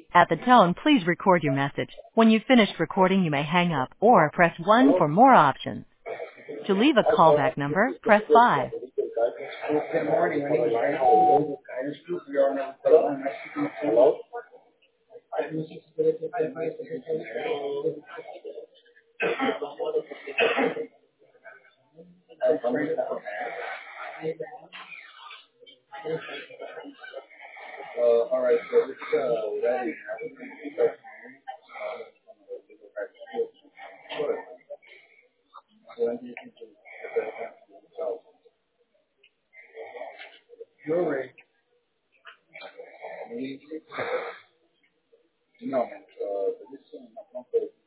At the tone, please record your message. When you've finished recording, you may hang up or press 1 for more options. To leave a callback number, press 5. Good morning. My name is Ryan with Guidance Group. We are on a program. Hello? All right. So this wedding when do you think jewelry? No, this is